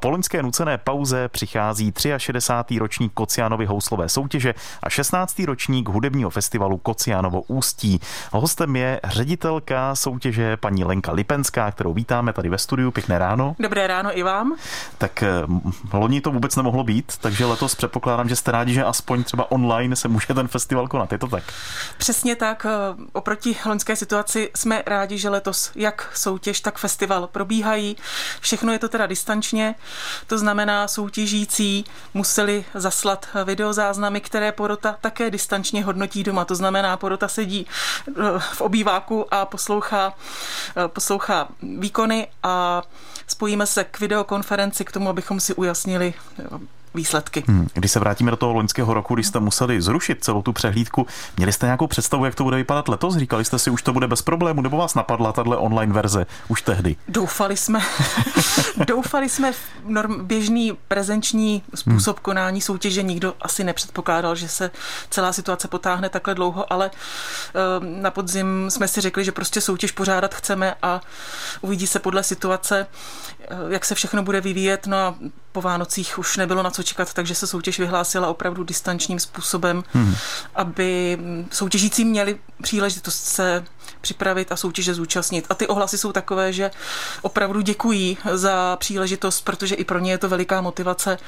Po loňské nucené pauze přichází 63. ročník Kociánovy houslové soutěže a 16. ročník hudebního festivalu Kociánovo Ústí. Hostem je ředitelka soutěže paní Lenka Lipenská, kterou vítáme tady ve studiu. Pěkné ráno. Dobré ráno i vám. Tak loni to vůbec nemohlo být, takže letos předpokládám, že jste rádi, že aspoň třeba online se může ten festival konat. Je to tak? Přesně tak. Oproti loňské situaci jsme rádi, že letos jak soutěž, tak festival probíhají. Všechno je to teda distančně, to znamená soutěžící museli zaslat videozáznamy, které porota také distančně hodnotí doma. To znamená, porota sedí v obýváku a poslouchá výkony a spojíme se k videokonferenci k tomu, abychom si ujasnili výsledky. Když se vrátíme do toho loňského roku, když jste museli zrušit celou tu přehlídku, měli jste nějakou představu, jak to bude vypadat letos? Říkali jste si, už to bude bez problému, nebo vás napadla tahle online verze už tehdy? Doufali jsme v běžný prezenční způsob konání soutěže. Nikdo asi nepředpokládal, že se celá situace potáhne takhle dlouho, ale na podzim jsme si řekli, že prostě soutěž pořádat chceme a uvidí se podle situace, jak se všechno bude vyvíjet. No a po Vánocích už nebylo na co čekat, takže se soutěž vyhlásila opravdu distančním způsobem, aby soutěžící měli příležitost se připravit a soutěže zúčastnit. A ty ohlasy jsou takové, že opravdu děkují za příležitost, protože i pro ně je to veliká motivace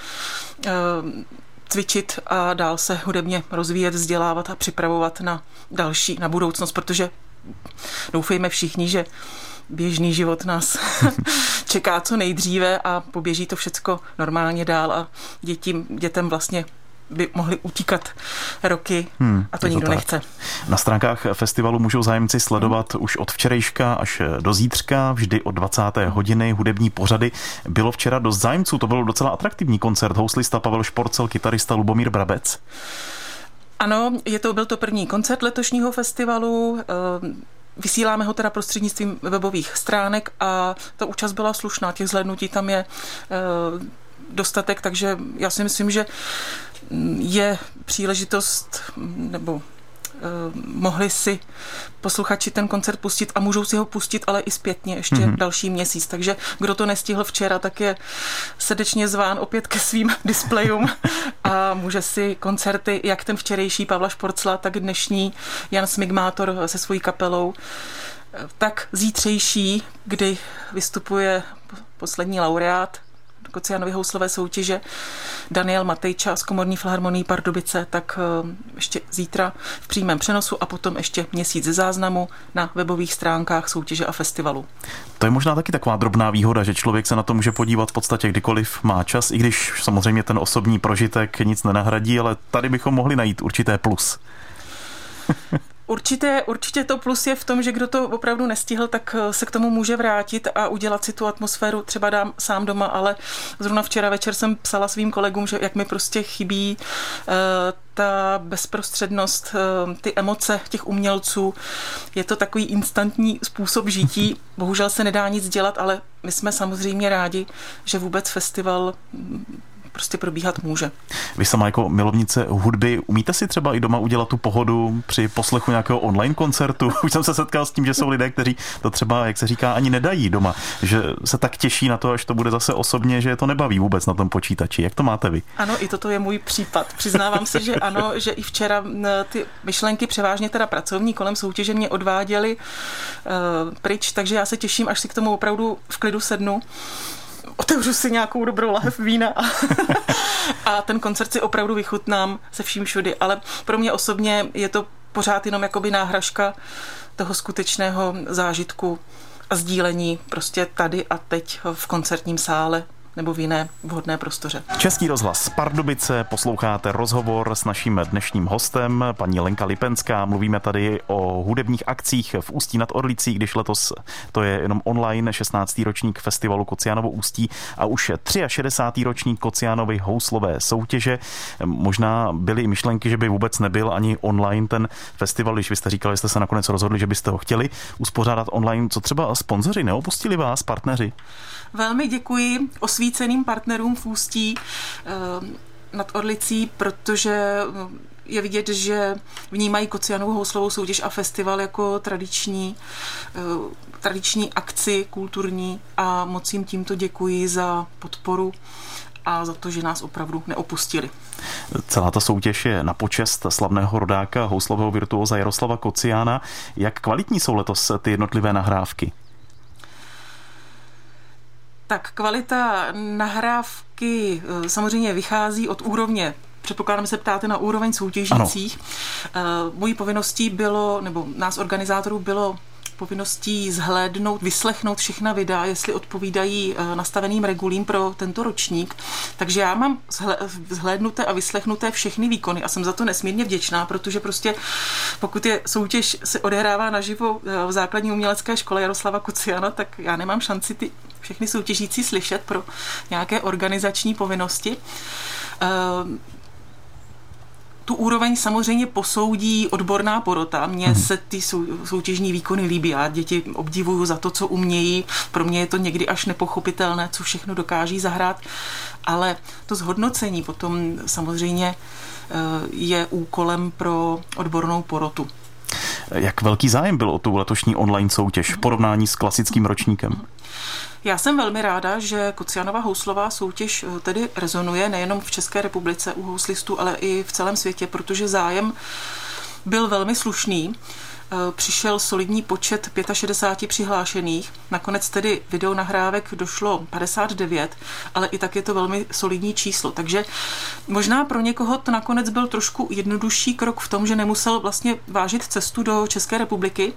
cvičit a dál se hudebně rozvíjet, vzdělávat a připravovat na budoucnost, protože doufejme všichni, že běžný život nás čeká co nejdříve a poběží to všecko normálně dál a dětem vlastně by mohly utíkat roky a to nikdo nechce. Na stránkách festivalu můžou zájemci sledovat už od včerejška až do zítřka, vždy od 20. hodiny hudební pořady. Bylo včera dost zájemců, to byl docela atraktivní koncert. Houslista Pavel Šporcel, kytarista Lubomír Brabec. Ano, byl to první koncert letošního festivalu. Vysíláme ho teda prostřednictvím webových stránek a ta účast byla slušná. Těch zhlédnutí tam je dostatek, takže já si myslím, že je příležitost, nebo mohli si posluchači ten koncert pustit a můžou si ho pustit, ale i zpětně ještě další měsíc. Takže kdo to nestihl včera, tak je srdečně zván opět ke svým displejům a může si koncerty, jak ten včerejší Pavla Šporcla, tak dnešní Jan Smigmátor se svojí kapelou, tak zítřejší, kdy vystupuje poslední laureát Kociánovy houslové soutěže Daniel Matejča z Komorní filharmonie Pardubice, tak ještě zítra v přímém přenosu a potom ještě měsíc ze záznamu na webových stránkách soutěže a festivalu. To je možná taky taková drobná výhoda, že člověk se na to může podívat v podstatě kdykoliv má čas, i když samozřejmě ten osobní prožitek nic nenahradí, ale tady bychom mohli najít určité plus. Určitě to plus je v tom, že kdo to opravdu nestihl, tak se k tomu může vrátit a udělat si tu atmosféru třeba dám sám doma, ale zrovna včera večer jsem psala svým kolegům, že jak mi prostě chybí ta bezprostřednost, ty emoce těch umělců. Je to takový instantní způsob žití. Bohužel se nedá nic dělat, ale my jsme samozřejmě rádi, že vůbec festival prostě probíhat může. Vy sama jako milovnice hudby, umíte si třeba i doma udělat tu pohodu při poslechu nějakého online koncertu? Už jsem se setkal s tím, že jsou lidé, kteří to třeba, jak se říká, ani nedají doma, že se tak těší na to, až to bude zase osobně, že je to nebaví vůbec na tom počítači. Jak to máte vy? Ano, i toto je můj případ. Přiznávám se, že ano, že i včera ty myšlenky převážně teda pracovní kolem soutěže mě odváděly pryč, takže já se těším, až si k tomu opravdu v klidu sednu. Otevřu si nějakou dobrou lahev vína a ten koncert si opravdu vychutnám se vším všudy, ale pro mě osobně je to pořád jenom jakoby náhražka toho skutečného zážitku a sdílení prostě tady a teď v koncertním sále nebo v jiné vhodné prostoře. Český rozhlas Pardubice, posloucháte rozhovor s naším dnešním hostem, paní Lenka Lipenská. Mluvíme tady o hudebních akcích v Ústí nad Orlicí, když letos to je jenom online 16. ročník festivalu Kociánovo Ústí a už 63. ročník Kociánovy houslové soutěže. Možná byly i myšlenky, že by vůbec nebyl ani online ten festival, když vy jste říkali, že jste se nakonec rozhodli, že byste ho chtěli uspořádat online. Co třeba sponzoři, neopustili vás, partneři? Velmi děkuji osvíceným partnerům v Ústí nad Orlicí, protože je vidět, že vnímají Kocianovu houslovou soutěž a festival jako tradiční akci kulturní a moc jim tímto děkuji za podporu a za to, že nás opravdu neopustili. Celá ta soutěž je na počest slavného rodáka, houslového virtuóza Jaroslava Kociána. Jak kvalitní jsou letos ty jednotlivé nahrávky? Tak kvalita nahrávky samozřejmě vychází od úrovně. Předpokládám, se ptáte na úroveň soutěžících. Mojí povinností bylo, nebo nás organizátorů bylo povinností zhlédnout, vyslechnout všechna videa, jestli odpovídají nastaveným regulím pro tento ročník. Takže já mám zhlédnuté a vyslechnuté všechny výkony a jsem za to nesmírně vděčná, protože prostě pokud je soutěž se odehrává naživo v základní umělecké škole Jaroslava Kociána, tak já nemám šanci ty všechny soutěžící slyšet pro nějaké organizační povinnosti. Tu úroveň samozřejmě posoudí odborná porota. Mně se ty soutěžní výkony líbí. Já děti obdivuju za to, co umějí. Pro mě je to někdy až nepochopitelné, co všechno dokáží zahrát. Ale to zhodnocení potom samozřejmě je úkolem pro odbornou porotu. Jak velký zájem byl o tu letošní online soutěž v porovnání s klasickým ročníkem? Já jsem velmi ráda, že Kociánova houslová soutěž tedy rezonuje nejenom v České republice u houslistů, ale i v celém světě, protože zájem byl velmi slušný. Přišel solidní počet 65 přihlášených. Nakonec tedy videonahrávek došlo 59, ale i tak je to velmi solidní číslo. Takže možná pro někoho to nakonec byl trošku jednodušší krok v tom, že nemusel vlastně vážit cestu do České republiky,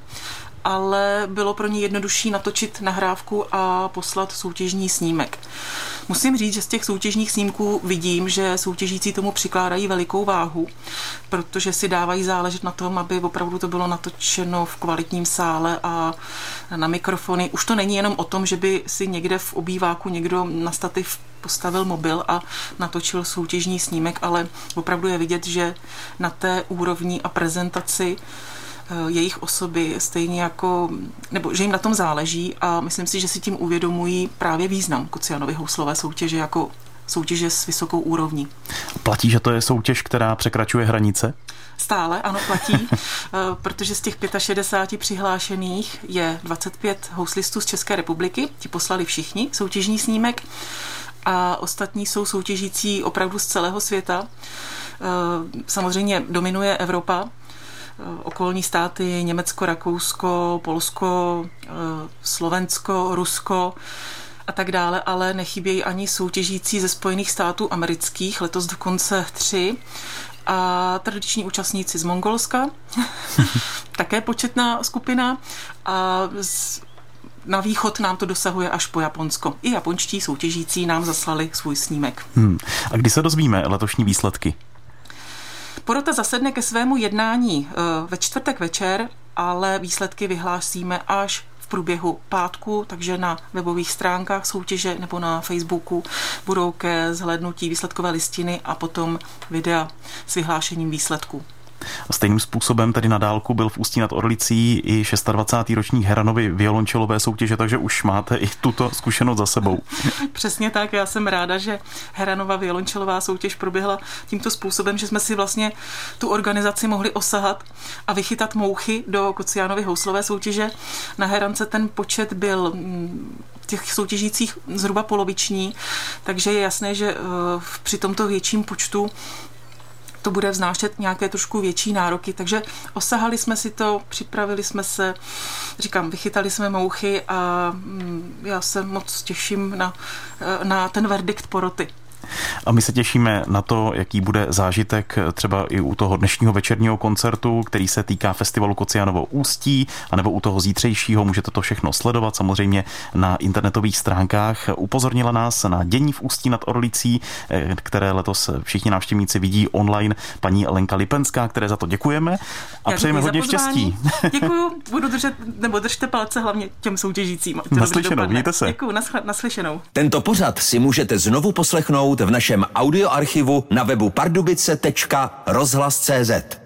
ale bylo pro ně jednodušší natočit nahrávku a poslat soutěžní snímek. Musím říct, že z těch soutěžních snímků vidím, že soutěžící tomu přikládají velikou váhu, protože si dávají záležet na tom, aby opravdu to bylo natočeno v kvalitním sále a na mikrofony. Už to není jenom o tom, že by si někde v obýváku někdo na stativ postavil mobil a natočil soutěžní snímek, ale opravdu je vidět, že na té úrovni a prezentaci jejich osoby stejně jako, nebo že jim na tom záleží a myslím si, že si tím uvědomují právě význam Kociánovy houslové soutěže jako soutěže s vysokou úrovní. Platí, že to je soutěž, která překračuje hranice? Stále, ano, platí, protože z těch 65 přihlášených je 25 houslistů z České republiky, ti poslali všichni soutěžní snímek a ostatní jsou soutěžící opravdu z celého světa. Samozřejmě dominuje Evropa, okolní státy, Německo, Rakousko, Polsko, Slovensko, Rusko a tak dále, ale nechybějí ani soutěžící ze Spojených států amerických, letos dokonce 3 a tradiční účastníci z Mongolska, také početná skupina a na východ nám to dosahuje až po Japonsko. I japonští soutěžící nám zaslali svůj snímek. A kdy se dozvíme letošní výsledky? Porota zasedne ke svému jednání ve čtvrtek večer, ale výsledky vyhlásíme až v průběhu pátku, takže na webových stránkách soutěže nebo na Facebooku budou ke zhlédnutí výsledkové listiny a potom videa s vyhlášením výsledků. Stejným způsobem tedy na dálku byl v Ústí nad Orlicí i 26. ročník Heranovy violončelové soutěže, takže už máte i tuto zkušenost za sebou. Přesně tak, já jsem ráda, že Heranova violončelová soutěž proběhla tímto způsobem, že jsme si vlastně tu organizaci mohli osahat a vychytat mouchy do Kociánovy houslové soutěže. Na Herance ten počet byl těch soutěžících zhruba poloviční, takže je jasné, že při tomto větším počtu to bude vznášet nějaké trošku větší nároky, takže osahali jsme si to, připravili jsme se, říkám, vychytali jsme mouchy a já se moc těším na ten verdikt poroty. A my se těšíme na to, jaký bude zážitek třeba i u toho dnešního večerního koncertu, který se týká festivalu Kociánovo Ústí, anebo u toho zítřejšího. Můžete to všechno sledovat samozřejmě na internetových stránkách. Upozornila nás na dění v Ústí nad Orlicí, které letos všichni návštěvníci vidí online, paní Lenka Lipenská, které za to děkujeme a přejeme hodně štěstí. Děkuju, budu držet, nebo držte palce hlavně těm soutěžícím. Naslyšenou, mějte se. Děkuju, naslyšenou. Tento pořad si můžete znovu poslechnout v našem audioarchivu na webu pardubice.rozhlas.cz.